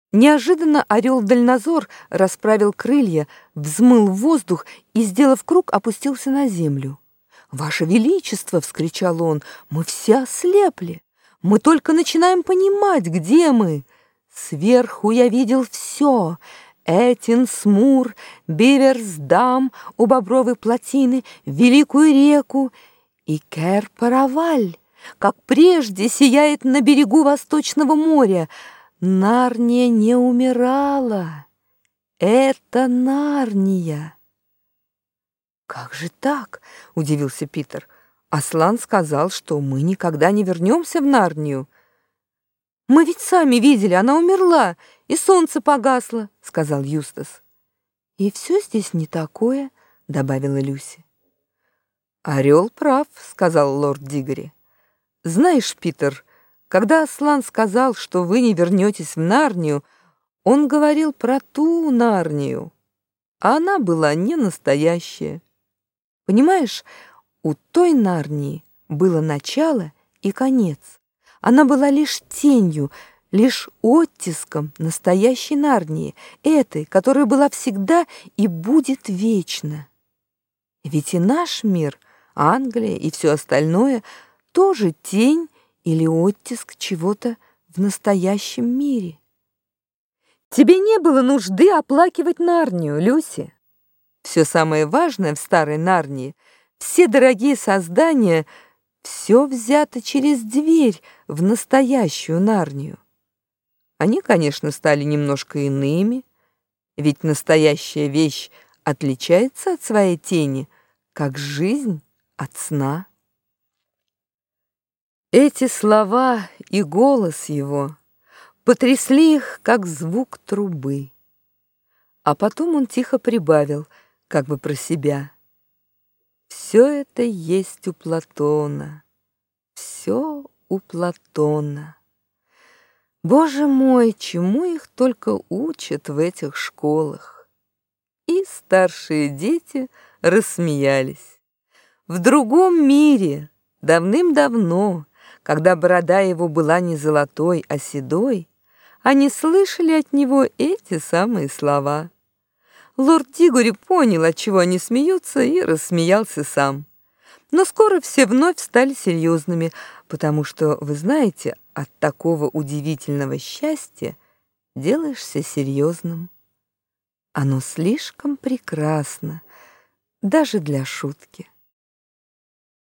Неожиданно орел-дальнозор расправил крылья, взмыл в воздух и, сделав круг, опустился на землю. «Ваше Величество!» — вскричал он. «Мы все ослепли! Мы только начинаем понимать, где мы! Сверху я видел все: Этин-Смур, Биверсдам у Бобровой плотины, Великую реку и Кер-Параваль, как прежде сияет на берегу Восточного моря. Нарния не умирала. Это Нарния!» «Как же так?» — удивился Питер. «Аслан сказал, что мы никогда не вернемся в Нарнию». «Мы ведь сами видели, она умерла, и солнце погасло», — сказал Юстас. «И все здесь не такое», — добавила Люси. «Орел прав», — сказал лорд Дигори. «Знаешь, Питер, когда Аслан сказал, что вы не вернетесь в Нарнию, он говорил про ту Нарнию, а она была не настоящая. Понимаешь, у той Нарнии было начало и конец. Она была лишь тенью, лишь оттиском настоящей Нарнии, этой, которая была всегда и будет вечно. Ведь и наш мир, Англия и все остальное, тоже тень или оттиск чего-то в настоящем мире. Тебе не было нужды оплакивать Нарнию, Люси. Все самое важное в старой Нарнии, все дорогие создания, все взято через дверь в настоящую Нарнию. Они, конечно, стали немножко иными, ведь настоящая вещь отличается от своей тени, как жизнь от сна. Эти слова и голос его потрясли их, как звук трубы. А потом он тихо прибавил, как бы про себя: «Все это есть у Платона, все у Платона. Боже мой, чему их только учат в этих школах!» И старшие дети рассмеялись. В другом мире, давным-давно, когда борода его была не золотой, а седой, они слышали от него эти самые слова. Лорд Дигори понял, отчего они смеются, и рассмеялся сам. Но скоро все вновь стали серьезными, потому что, вы знаете, от такого удивительного счастья делаешься серьезным. Оно слишком прекрасно, даже для шутки.